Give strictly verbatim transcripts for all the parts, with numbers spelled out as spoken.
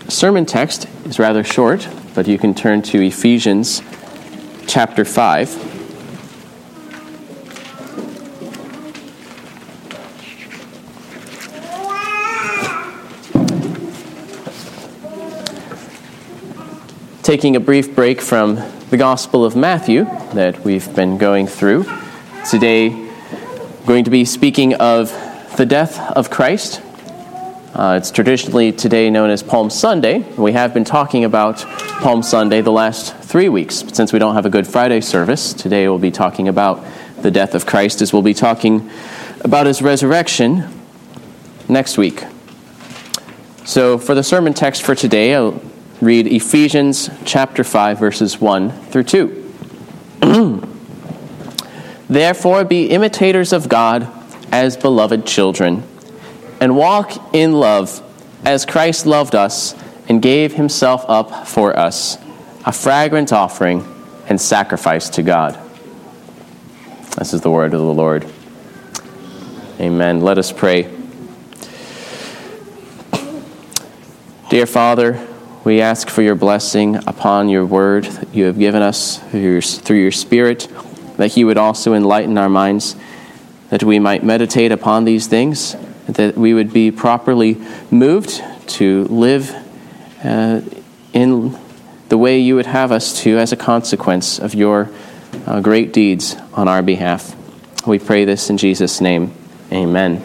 sermon text is rather short, but you can turn to Ephesians chapter five. Taking a brief break from the Gospel of Matthew that we've been going through. Today, going to be speaking of the death of Christ. Uh, it's traditionally today known as Palm Sunday. We have been talking about Palm Sunday the last three weeks. But since we don't have a Good Friday service, today we'll be talking about the death of Christ as we'll be talking about his resurrection next week. So for the sermon text for today, I'll read Ephesians chapter five, verses one through two. Therefore be imitators of God as beloved children, and walk in love as Christ loved us and gave himself up for us, a fragrant offering and sacrifice to God. This is the word of the Lord. Amen. Let us pray. Dear Father, we ask for your blessing upon your word that you have given us through your, through your Spirit, that he would also enlighten our minds, that we might meditate upon these things, that we would be properly moved to live uh, in the way you would have us to as a consequence of your uh, great deeds on our behalf. We pray this in Jesus' name. Amen.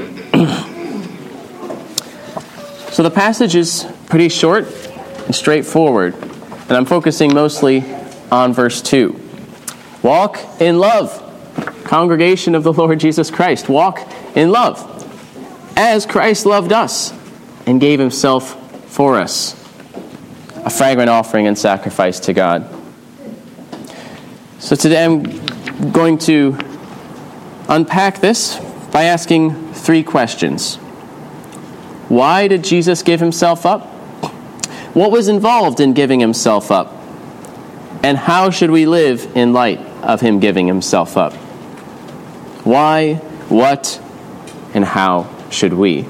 So the passage is pretty short and straightforward, and I'm focusing mostly on verse two. Walk in love, congregation of the Lord Jesus Christ. Walk in love, as Christ loved us and gave himself for us, a fragrant offering and sacrifice to God. So today I'm going to unpack this by asking three questions. Why did Jesus give himself up? What was involved in giving himself up? And how should we live in light of him giving himself up? Why, what, and how should we?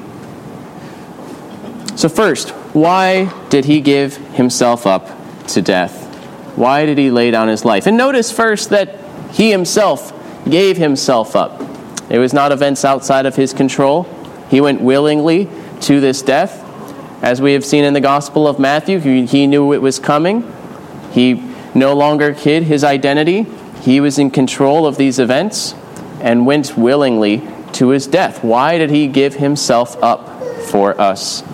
So first, why did he give himself up to death? Why did he lay down his life? And notice first that he himself gave himself up. It was not events outside of his control. He went willingly to this death. As we have seen in the Gospel of Matthew, he, he knew it was coming. He no longer hid his identity. He was in control of these events and went willingly to his death. Why did he give himself up for us?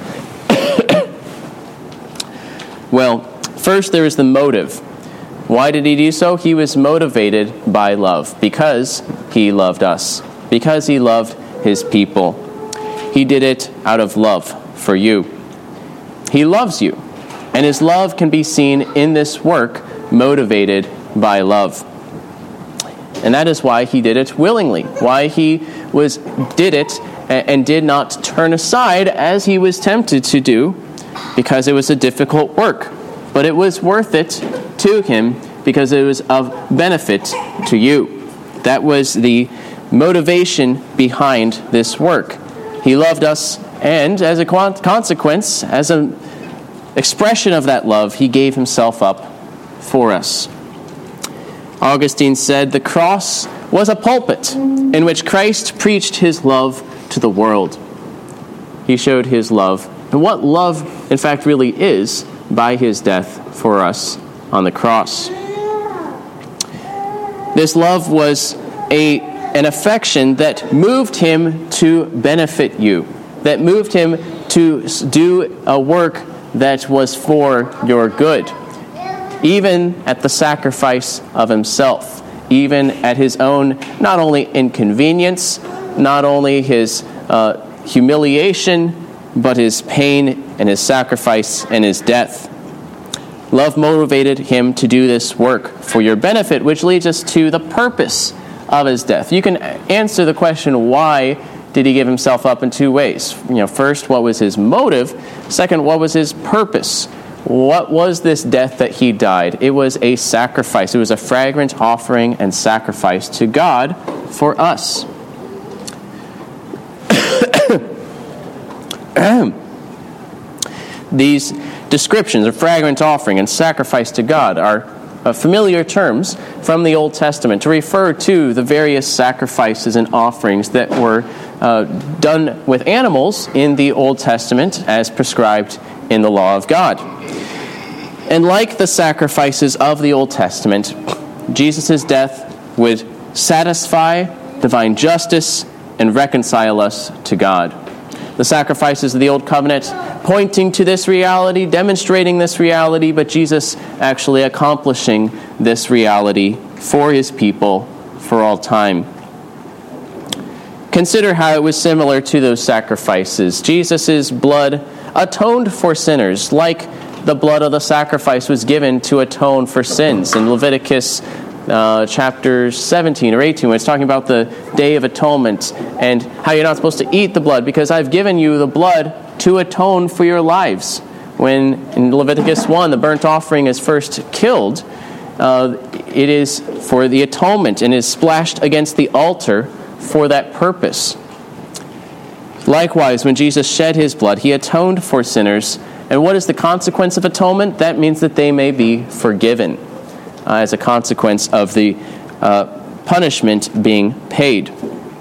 Well, first there is the motive. Why did he do so? He was motivated by love, because he loved us, because he loved his people. He did it out of love for you. He loves you, and his love can be seen in this work, motivated by love. And that is why he did it willingly, why he was did it and did not turn aside as he was tempted to do, because it was a difficult work. But it was worth it to him because it was of benefit to you. That was the motivation behind this work. He loved us, and as a consequence, as an expression of that love, he gave himself up for us. Augustine said, the cross was a pulpit in which Christ preached his love to the world. He showed his love, and what love, in fact, really is, by his death for us on the cross. This love was a an affection that moved him to benefit you, that moved him to do a work that was for your good, even at the sacrifice of himself, even at his own, not only inconvenience, not only his uh, humiliation, but his pain and his sacrifice and his death. Love motivated him to do this work for your benefit, which leads us to the purpose of his death. You can answer the question, why did he give himself up, in two ways. You know, first, what was his motive? Second, what was his purpose? What was this death that he died? It was a sacrifice. It was a fragrant offering and sacrifice to God for us. These descriptions of fragrant offering and sacrifice to God are uh, familiar terms from the Old Testament to refer to the various sacrifices and offerings that were uh, done with animals in the Old Testament as prescribed in the law of God. And like the sacrifices of the Old Testament, Jesus' death would satisfy divine justice and reconcile us to God. The sacrifices of the Old Covenant pointing to this reality, demonstrating this reality, but Jesus actually accomplishing this reality for his people for all time. Consider how it was similar to those sacrifices. Jesus' blood atoned for sinners, like the blood of the sacrifice was given to atone for sins. In Leviticus uh, chapter seventeen or eighteen, when it's talking about the Day of Atonement and how you're not supposed to eat the blood because I've given you the blood to atone for your lives. When in Leviticus one, the burnt offering is first killed, uh, it is for the atonement and is splashed against the altar for that purpose. Likewise, when Jesus shed his blood, he atoned for sinners. And what is the consequence of atonement? That means that they may be forgiven uh, as a consequence of the uh, punishment being paid.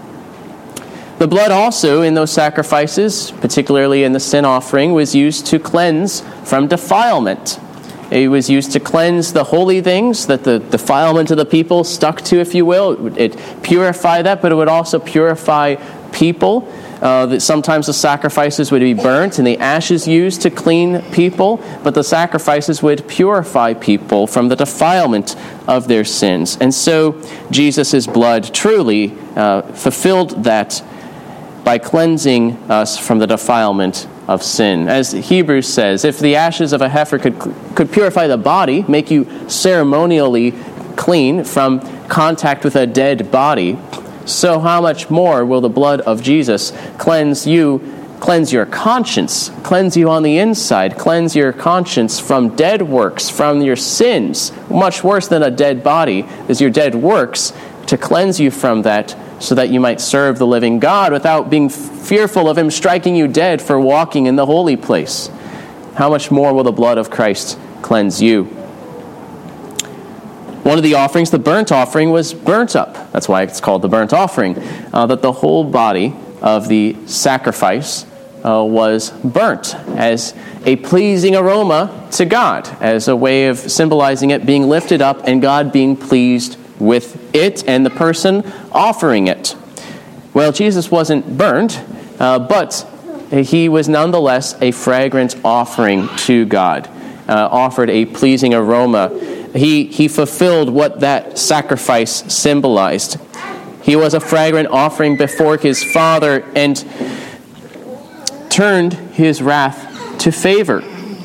The blood also in those sacrifices, particularly in the sin offering, was used to cleanse from defilement. It was used to cleanse the holy things that the defilement of the people stuck to, if you will. It would it purify that, but it would also purify people. Uh, that sometimes the sacrifices would be burnt and the ashes used to clean people, but the sacrifices would purify people from the defilement of their sins. And so Jesus' blood truly uh, fulfilled that by cleansing us from the defilement of sin. As Hebrews says, if the ashes of a heifer could could purify the body, make you ceremonially clean from contact with a dead body, so how much more will the blood of Jesus cleanse you, cleanse your conscience, cleanse you on the inside, cleanse your conscience from dead works, from your sins. Much worse than a dead body is your dead works, to cleanse you from that so that you might serve the living God without being fearful of him striking you dead for walking in the holy place. How much more will the blood of Christ cleanse you? One of the offerings, the burnt offering, was burnt up. That's why it's called the burnt offering. Uh, that the whole body of the sacrifice uh, was burnt as a pleasing aroma to God, as a way of symbolizing it being lifted up and God being pleased with it and the person offering it. Well, Jesus wasn't burnt, uh, but he was nonetheless a fragrant offering to God, uh, offered a pleasing aroma. He, he fulfilled what that sacrifice symbolized. He was a fragrant offering before his Father and turned his wrath to favor.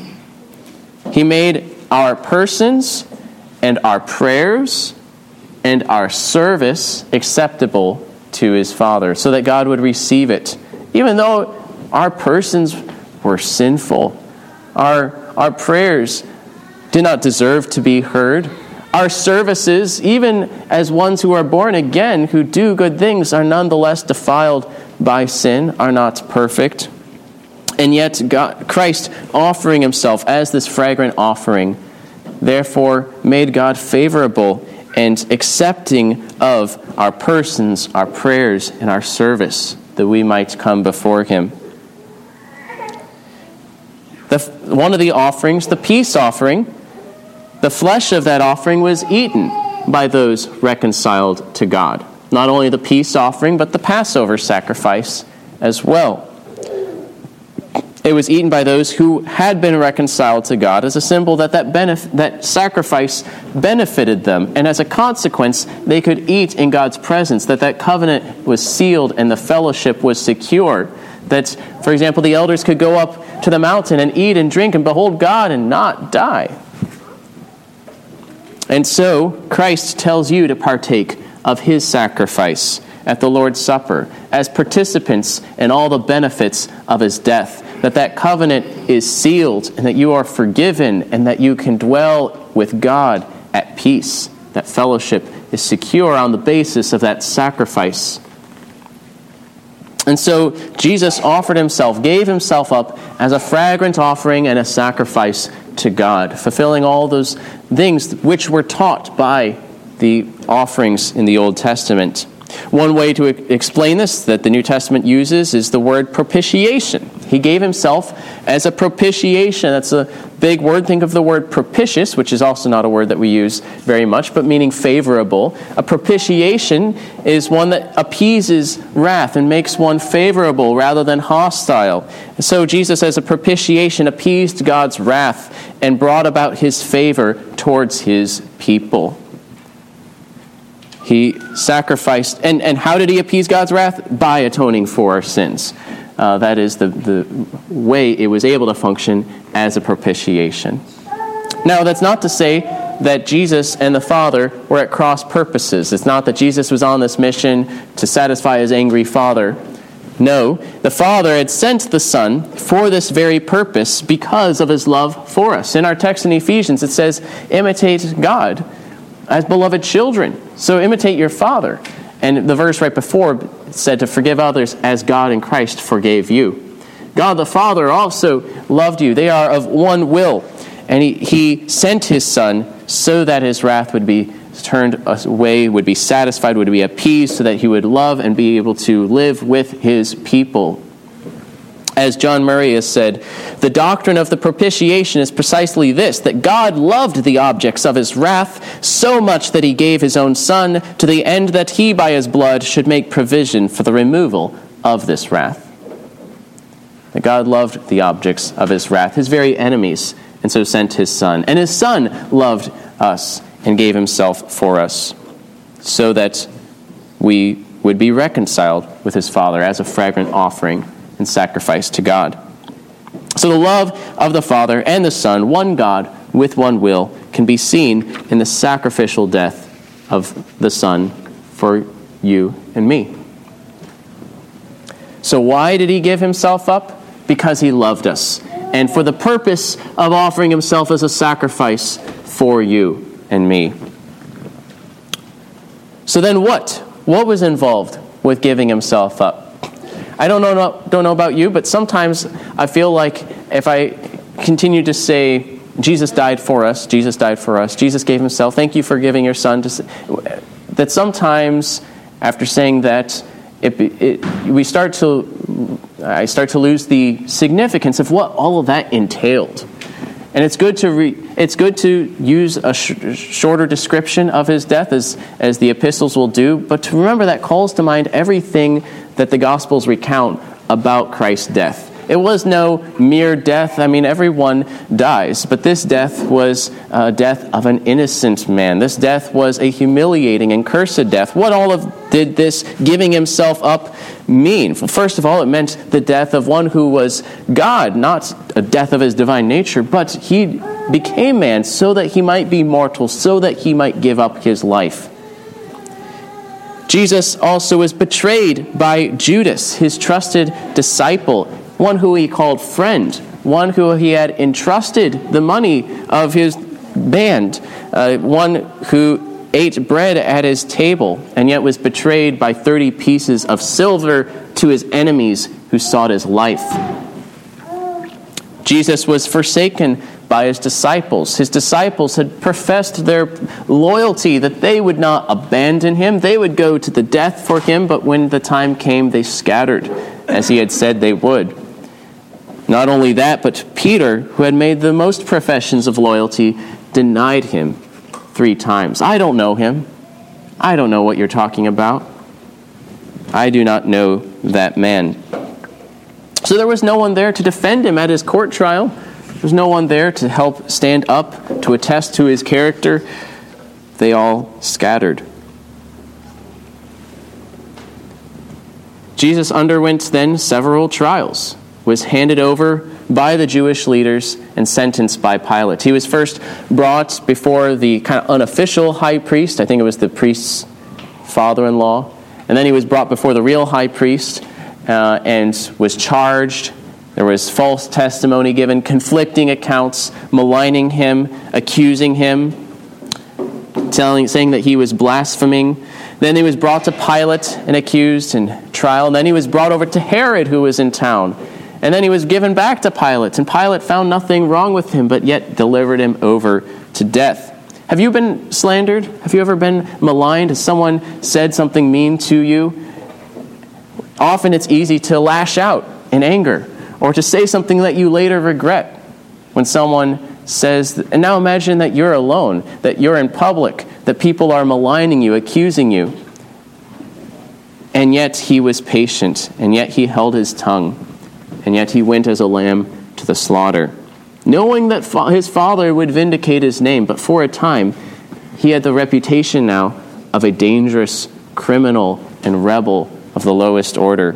He made our persons and our prayers and our service acceptable to his Father so that God would receive it. Even though our persons were sinful, our, our prayers did not deserve to be heard. Our services, even as ones who are born again, who do good things, are nonetheless defiled by sin, are not perfect. And yet God, Christ offering himself as this fragrant offering, therefore made God favorable and accepting of our persons, our prayers, and our service, that we might come before him. The, one of the offerings, the peace offering, the flesh of that offering was eaten by those reconciled to God. Not only the peace offering, but the Passover sacrifice as well. It was eaten by those who had been reconciled to God as a symbol that that, benef- that sacrifice benefited them. And as a consequence, they could eat in God's presence, that that covenant was sealed and the fellowship was secure. That, for example, the elders could go up to the mountain and eat and drink and behold God and not die. And so, Christ tells you to partake of his sacrifice at the Lord's Supper as participants in all the benefits of his death. That that covenant is sealed and that you are forgiven and that you can dwell with God at peace. That fellowship is secure on the basis of that sacrifice. And so Jesus offered himself, gave himself up as a fragrant offering and a sacrifice to God, fulfilling all those things which were taught by the offerings in the Old Testament. One way to explain this that the New Testament uses is the word propitiation. He gave himself as a propitiation. That's a big word. Think of the word propitious, which is also not a word that we use very much, but meaning favorable. A propitiation is one that appeases wrath and makes one favorable rather than hostile. So Jesus, as a propitiation, appeased God's wrath and brought about his favor towards his people. He sacrificed, and, and how did he appease God's wrath? By atoning for our sins. Uh, that is the, the way it was able to function as a propitiation. Now, that's not to say that Jesus and the Father were at cross purposes. It's not that Jesus was on this mission to satisfy his angry Father. No, the Father had sent the Son for this very purpose because of his love for us. In our text in Ephesians, it says, imitate God as beloved children. So imitate your Father. And the verse right before said to forgive others as God in Christ forgave you. God the Father also loved you. They are of one will. And he, he sent his Son so that his wrath would be turned away, would be satisfied, would be appeased, so that he would love and be able to live with his people. As John Murray has said, the doctrine of the propitiation is precisely this, that God loved the objects of his wrath so much that he gave his own Son to the end that he by his blood should make provision for the removal of this wrath. That God loved the objects of his wrath, his very enemies, and so sent his Son. And his Son loved us and gave himself for us so that we would be reconciled with his Father as a fragrant offering and sacrifice to God. So the love of the Father and the Son, one God with one will, can be seen in the sacrificial death of the Son for you and me. So why did he give himself up? Because he loved us, and for the purpose of offering himself as a sacrifice for you and me. So then what? What was involved with giving himself up? I don't know, don't know about you, but sometimes I feel like if I continue to say, Jesus died for us, Jesus died for us, Jesus gave himself, thank you for giving your Son, to say, that sometimes after saying that, it, it, we start to, I start to lose the significance of what all of that entailed. And it's good to re, it's good to use a sh- shorter description of his death, as, as the epistles will do, but to remember that calls to mind everything that the Gospels recount about Christ's death. It was no mere death. I mean, everyone dies, but this death was a death of an innocent man. This death was a humiliating and cursed death. What all of did this giving himself up mean? Well, first of all, it meant the death of one who was God, not a death of his divine nature, but he became man so that he might be mortal, so that he might give up his life. Jesus also was betrayed by Judas, his trusted disciple, one who he called friend, one who he had entrusted the money of his band, uh, one who ate bread at his table and yet was betrayed by thirty pieces of silver to his enemies who sought his life. Jesus was forsaken by his disciples. His disciples had professed their loyalty that they would not abandon him. They would go to the death for him, but when the time came, they scattered, as he had said they would. Not only that, but Peter, who had made the most professions of loyalty, denied him three times. I don't know him. I don't know what you're talking about. I do not know that man. So there was no one there to defend him at his court trial. There was no one there to help stand up, to attest to his character. They all scattered. Jesus underwent then several trials, was handed over by the Jewish leaders and sentenced by Pilate. He was first brought before the kind of unofficial high priest. I think it was the priest's father-in-law. And then he was brought before the real high priest uh, and was charged. There was false testimony given, conflicting accounts, maligning him, accusing him, telling, saying that he was blaspheming. Then he was brought to Pilate and accused and trial. And then he was brought over to Herod, who was in town. And then he was given back to Pilate. And Pilate found nothing wrong with him, but yet delivered him over to death. Have you been slandered? Have you ever been maligned? Has someone said something mean to you? Often it's easy to lash out in anger or to say something that you later regret when someone says, and now imagine that you're alone, that you're in public, that people are maligning you, accusing you. And yet he was patient, and yet he held his tongue, and yet he went as a lamb to the slaughter, knowing that his Father would vindicate his name. But for a time, he had the reputation now of a dangerous criminal and rebel of the lowest order.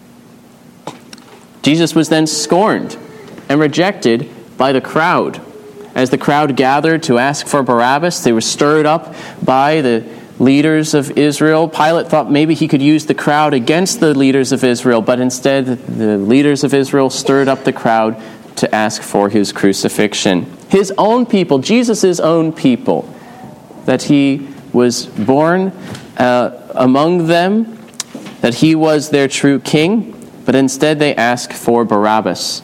Jesus was then scorned and rejected by the crowd. As the crowd gathered to ask for Barabbas, they were stirred up by the leaders of Israel. Pilate thought maybe he could use the crowd against the leaders of Israel, but instead the leaders of Israel stirred up the crowd to ask for his crucifixion. His own people, Jesus' own people, that he was born uh, among them, that he was their true king, but instead they asked for Barabbas,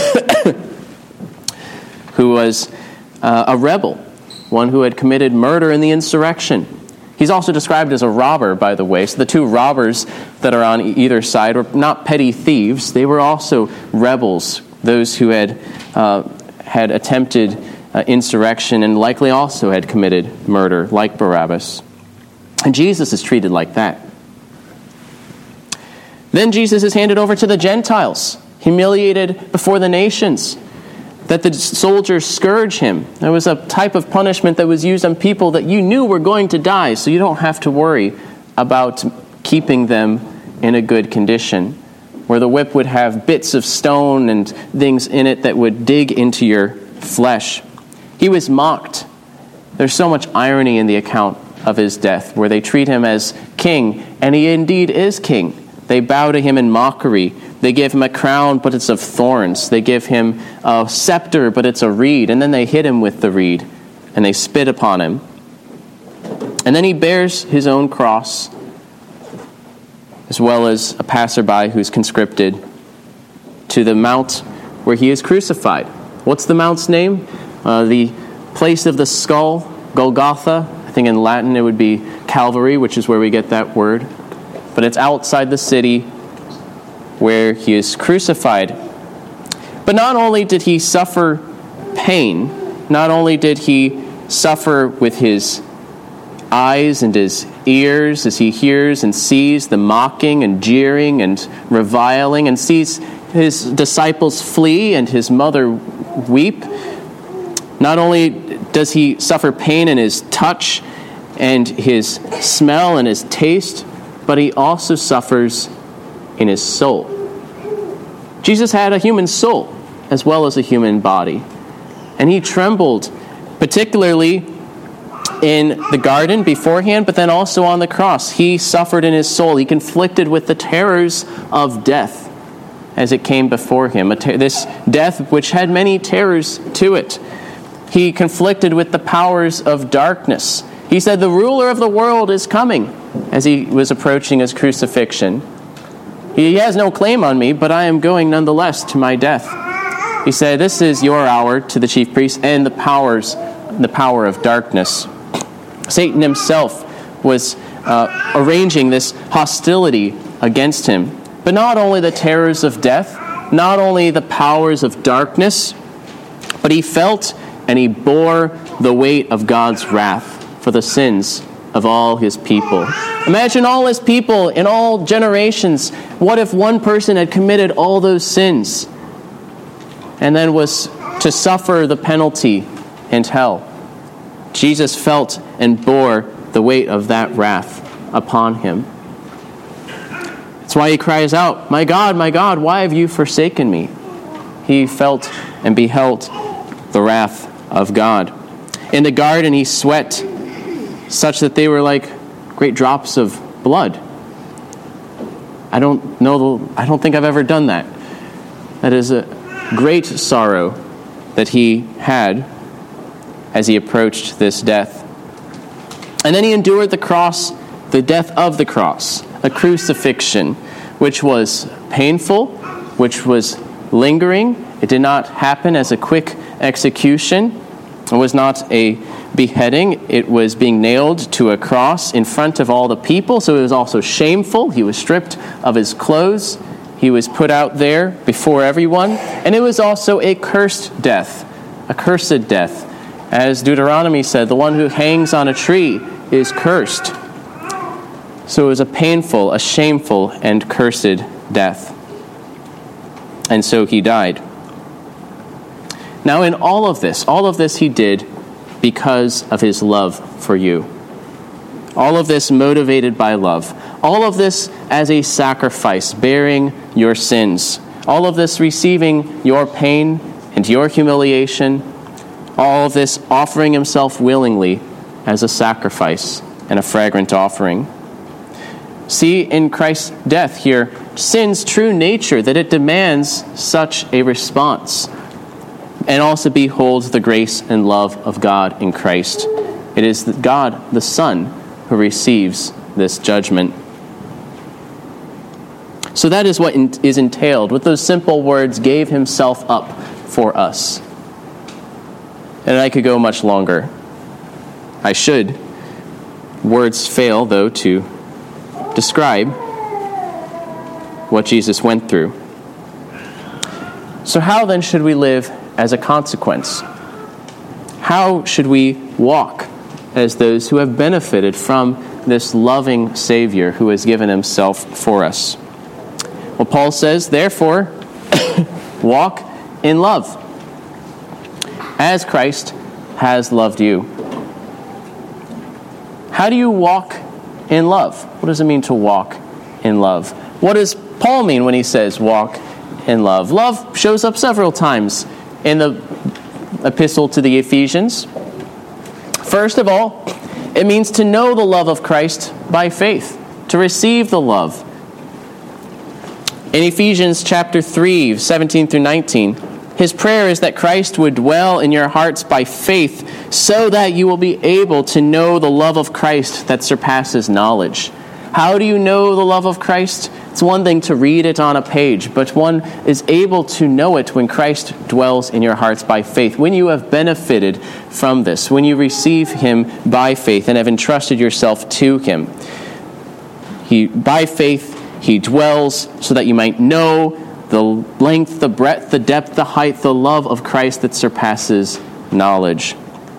who was uh, a rebel, one who had committed murder in the insurrection. He's also described as a robber, by the way. So the two robbers that are on either side were not petty thieves. They were also rebels, those who had uh, had attempted uh, insurrection and likely also had committed murder, like Barabbas. And Jesus is treated like that. Then Jesus is handed over to the Gentiles, humiliated before the nations, that the soldiers scourge him. There was a type of punishment that was used on people that you knew were going to die, so you don't have to worry about keeping them in a good condition, where the whip would have bits of stone and things in it that would dig into your flesh. He was mocked. There's so much irony in the account of his death, where they treat him as king, and he indeed is king. They bow to him in mockery. They give him a crown, but it's of thorns. They give him a scepter, but it's a reed. And then they hit him with the reed, and they spit upon him. And then he bears his own cross, as well as a passerby who's conscripted, to the mount where he is crucified. What's the mount's name? Uh, the place of the skull, Golgotha. I think in Latin it would be Calvary, which is where we get that word. But it's outside the city where he is crucified. But not only did he suffer pain, not only did he suffer with his eyes and his ears as he hears and sees the mocking and jeering and reviling and sees his disciples flee and his mother weep. Not only does he suffer pain in his touch and his smell and his taste, but he also suffers in his soul. Jesus had a human soul as well as a human body. And he trembled, particularly in the garden beforehand, but then also on the cross. He suffered in his soul. He conflicted with the terrors of death as it came before him. This death which had many terrors to it. He conflicted with the powers of darkness. He said, "The ruler of the world is coming," as he was approaching his crucifixion. He has no claim on me, but I am going nonetheless to my death. He said, "This is your hour," to the chief priests, "and the powers, the power of darkness." Satan himself was uh, arranging this hostility against him. But not only the terrors of death, not only the powers of darkness, but he felt and he bore the weight of God's wrath for the sins of all his people. Imagine all his people in all generations. What if one person had committed all those sins and then was to suffer the penalty in hell? Jesus felt and bore the weight of that wrath upon him. That's why he cries out, "My God, my God, why have you forsaken me?" He felt and beheld the wrath of God. In the garden he sweat such that they were like great drops of blood. I don't know, I don't think I've ever done that. That is a great sorrow that he had as he approached this death. And then he endured the cross the death of the cross, a crucifixion, which was painful, which was lingering. It did not happen as a quick execution. It was not a beheading. It was being nailed to a cross in front of all the people, so it was also shameful. He was stripped of his clothes. He was put out there before everyone. And it was also a cursed death, a cursed death. As Deuteronomy said, the one who hangs on a tree is cursed. So it was a painful, a shameful, and cursed death. And so he died. Now in all of this, all of this he did because of his love for you. All of this motivated by love. All of this as a sacrifice, bearing your sins. All of this receiving your pain and your humiliation. All of this offering himself willingly as a sacrifice and a fragrant offering. See in Christ's death here sin's true nature, that it demands such a response. And also behold the grace and love of God in Christ. It is God, the Son, who receives this judgment. So that is what is entailed. With those simple words, gave himself up for us. And I could go much longer. I should. Words fail, though, to describe what Jesus went through. So how then should we live as a consequence? How should we walk as those who have benefited from this loving Savior who has given himself for us? Well, Paul says, therefore, walk in love, as Christ has loved you. How do you walk in love? What does it mean to walk in love? What does Paul mean when he says walk in love? Love shows up several times in the epistle to the Ephesians. First of all, it means to know the love of Christ by faith, to receive the love. In Ephesians chapter three, seventeen through nineteen, his prayer is that Christ would dwell in your hearts by faith so that you will be able to know the love of Christ that surpasses knowledge. How do you know the love of Christ? It's one thing to read it on a page, but one is able to know it when Christ dwells in your hearts by faith. When you have benefited from this, when you receive him by faith and have entrusted yourself to him. He, by faith, he dwells so that you might know the length, the breadth, the depth, the height, the love of Christ that surpasses knowledge.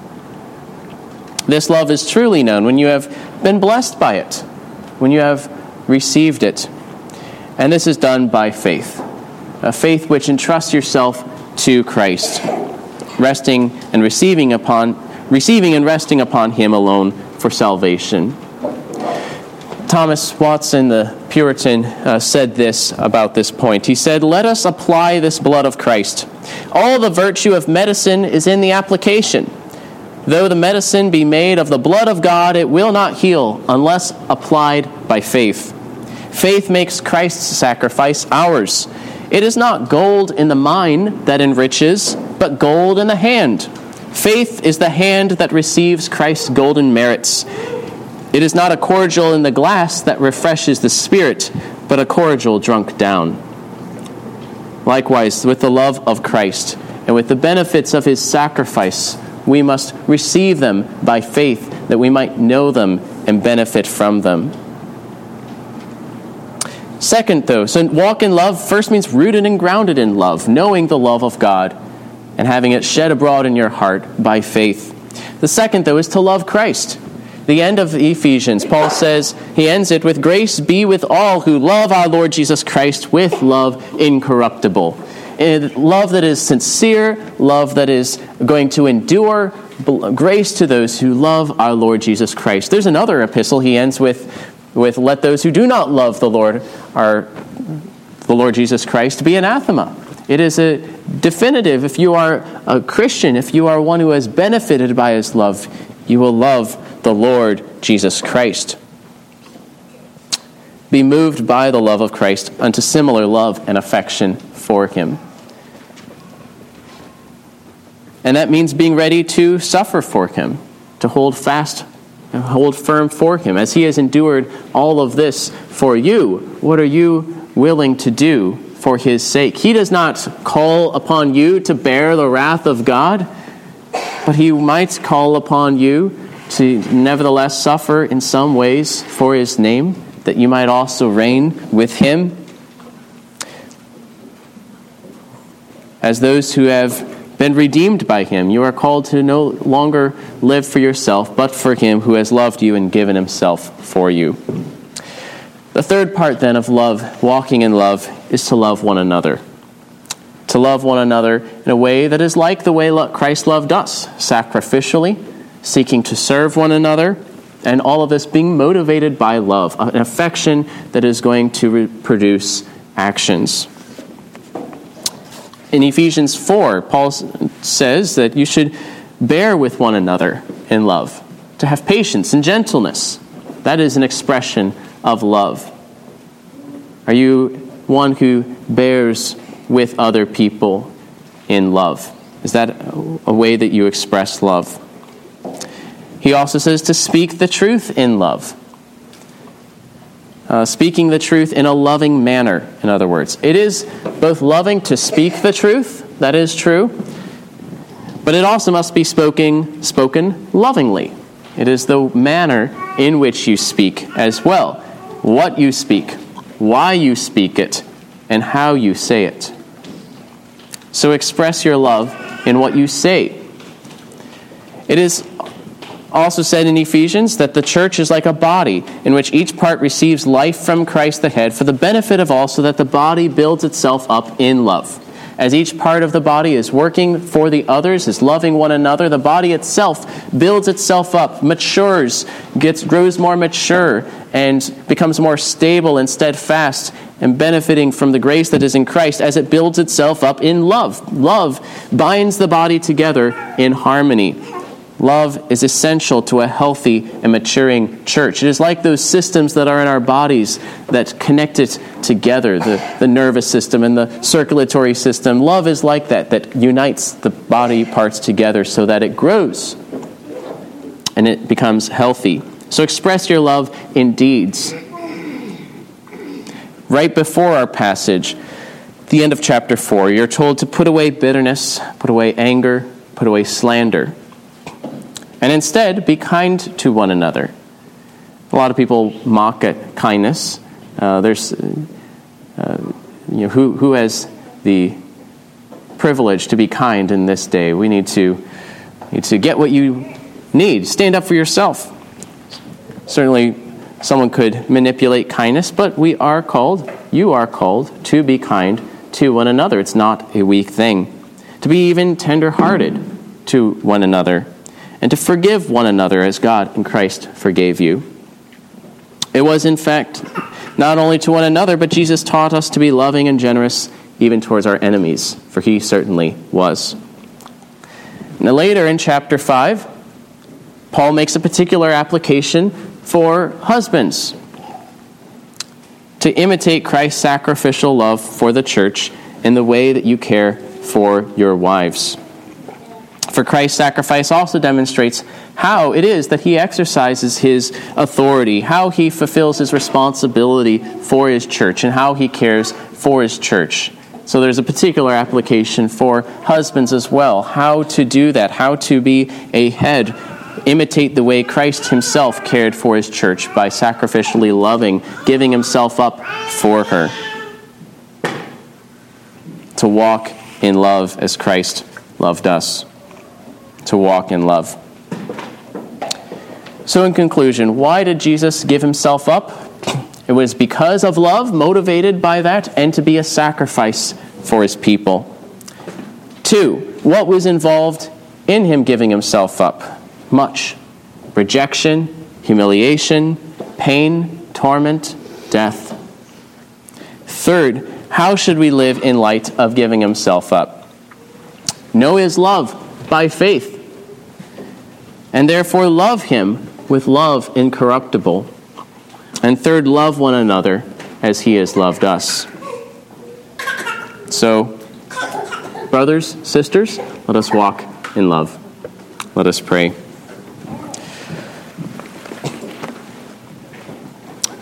This love is truly known when you have been blessed by it, when you have received it. And this is done by faith, a faith which entrusts yourself to Christ, resting and receiving upon, receiving and resting upon him alone for salvation. Thomas Watson, the Puritan, uh, said this about this point. He said, "Let us apply this blood of Christ. All the virtue of medicine is in the application. Though the medicine be made of the blood of God, it will not heal unless applied by faith. Faith makes Christ's sacrifice ours. It is not gold in the mine that enriches, but gold in the hand. Faith is the hand that receives Christ's golden merits. It is not a cordial in the glass that refreshes the spirit, but a cordial drunk down." Likewise, with the love of Christ and with the benefits of his sacrifice, we must receive them by faith that we might know them and benefit from them. Second, though, so walk in love first means rooted and grounded in love, knowing the love of God and having it shed abroad in your heart by faith. The second, though, is to love Christ. The end of Ephesians, Paul says, he ends it with, "Grace be with all who love our Lord Jesus Christ with love incorruptible." And love that is sincere, love that is going to endure, grace to those who love our Lord Jesus Christ. There's another epistle he ends with, with "Let those who do not love the Lord, our, the Lord Jesus Christ, be anathema." It is a definitive. If you are a Christian, if you are one who has benefited by his love, you will love the Lord Jesus Christ. Be moved by the love of Christ unto similar love and affection for him. And that means being ready to suffer for him, to hold fast and hold firm for him. As he has endured all of this for you, what are you willing to do for his sake? He does not call upon you to bear the wrath of God, but he might call upon you to nevertheless suffer in some ways for his name, that you might also reign with him. As those who have been redeemed by him, you are called to no longer live for yourself, but for him who has loved you and given himself for you. The third part then of love, walking in love, is to love one another. To love one another in a way that is like the way Christ loved us, sacrificially, seeking to serve one another, and all of this being motivated by love, an affection that is going to re- produce actions. In Ephesians four, Paul says that you should bear with one another in love, to have patience and gentleness. That is an expression of love. Are you one who bears with other people in love? Is that a way that you express love? He also says to speak the truth in love. Uh, speaking the truth in a loving manner, in other words. It is both loving to speak the truth, that is true, but it also must be spoken, spoken lovingly. It is the manner in which you speak as well. What you speak, why you speak it, and how you say it. So express your love in what you say. It is also said in Ephesians that the church is like a body in which each part receives life from Christ the head for the benefit of all, so that the body builds itself up in love. As each part of the body is working for the others, is loving one another, the body itself builds itself up, matures, gets grows more mature, and becomes more stable and steadfast, and benefiting from the grace that is in Christ as it builds itself up in love. Love binds the body together in harmony. Love is essential to a healthy and maturing church. It is like those systems that are in our bodies that connect it together, the, the nervous system and the circulatory system. Love is like that, that unites the body parts together so that it grows and it becomes healthy. So express your love in deeds. Right before our passage, the end of chapter four, you're told to put away bitterness, put away anger, put away slander. And instead, be kind to one another. A lot of people mock at kindness. Uh, there's, uh, you know, who who has the privilege to be kind in this day? We need to need to get what you need. Stand up for yourself. Certainly, someone could manipulate kindness, but we are called, you are called, to be kind to one another. It's not a weak thing. To be even tender-hearted to one another. And to forgive one another as God in Christ forgave you. It was, in fact, not only to one another, but Jesus taught us to be loving and generous even towards our enemies, for he certainly was. Now later in chapter five, Paul makes a particular application for husbands to imitate Christ's sacrificial love for the church in the way that you care for your wives. For Christ's sacrifice also demonstrates how it is that he exercises his authority, how he fulfills his responsibility for his church, and how he cares for his church. So there's a particular application for husbands as well, how to do that, how to be a head, imitate the way Christ himself cared for his church by sacrificially loving, giving himself up for her. To walk in love as Christ loved us. To walk in love. So in conclusion, why did Jesus give himself up? It was because of love, motivated by that, and to be a sacrifice for his people. Two, what was involved in him giving himself up? Much. Rejection, humiliation, pain, torment, death. Third, how should we live in light of giving himself up? Know his love by faith, and therefore love him with love incorruptible. And third, love one another as he has loved us. So, brothers, sisters, let us walk in love. Let us pray.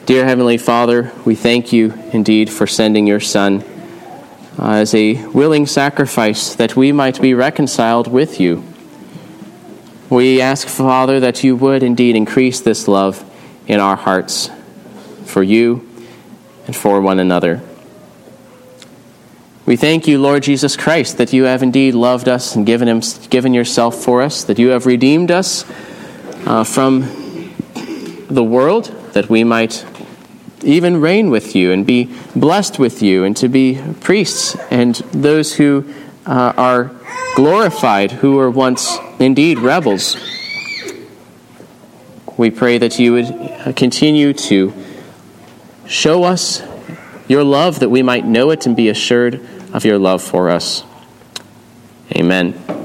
Dear Heavenly Father, we thank you indeed for sending your Son uh, as a willing sacrifice that we might be reconciled with you. We ask, Father, that you would indeed increase this love in our hearts for you and for one another. We thank you, Lord Jesus Christ, that you have indeed loved us and given him, given yourself for us, that you have redeemed us uh, from the world, that we might even reign with you and be blessed with you and to be priests and those who uh, are glorified, who were once indeed rebels. We pray that you would continue to show us your love, that we might know it and be assured of your love for us. Amen.